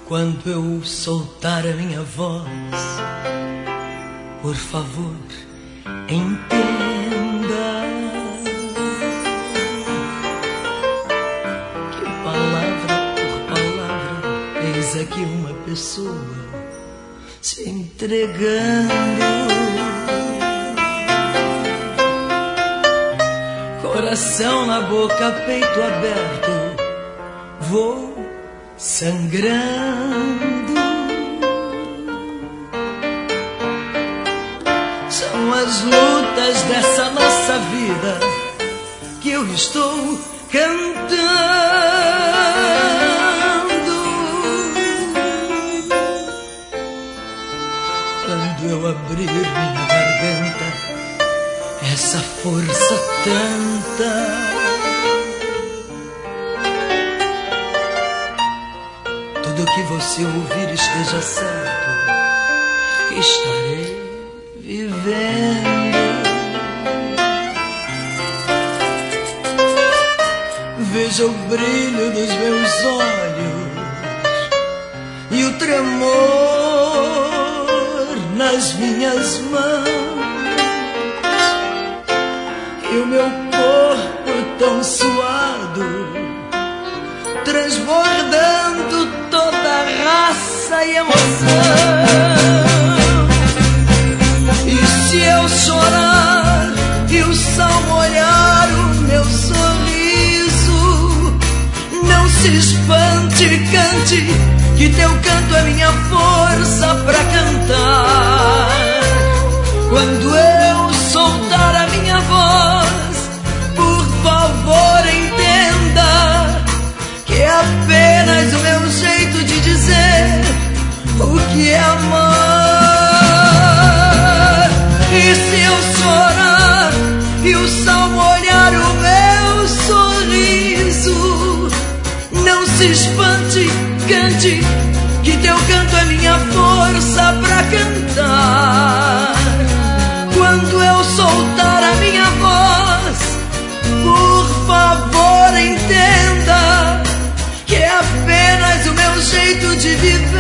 Quando eu soltar a minha voz, por favor, entenda que palavra por palavra eis aqui uma pessoa se entregando. Coração na boca, peito aberto, vou sangrando. São as lutas dessa nossa vida que eu estou cantando. Quando eu abrir minha garganta, essa força tanta, tudo que você ouvir esteja certo que estarei vivendo. Veja o brilho dos meus olhos e o tremor nas minhas mãos, e o meu corpo tão suado, transbordando toda raça e emoção. E se eu chorar e o sol molhar o meu sorriso, não se espante, cante, que teu canto é minha força pra cantar. Quando eu soltar a minha voz, por favor entenda que é apenas o meu jeito de dizer o que é amar. E se eu chorar e o sol molhar o meu sorriso, não se espante, cante, que teu canto é minha força pra cantar. Quando eu soltar a minha voz, por favor entenda que é apenas o meu jeito de viver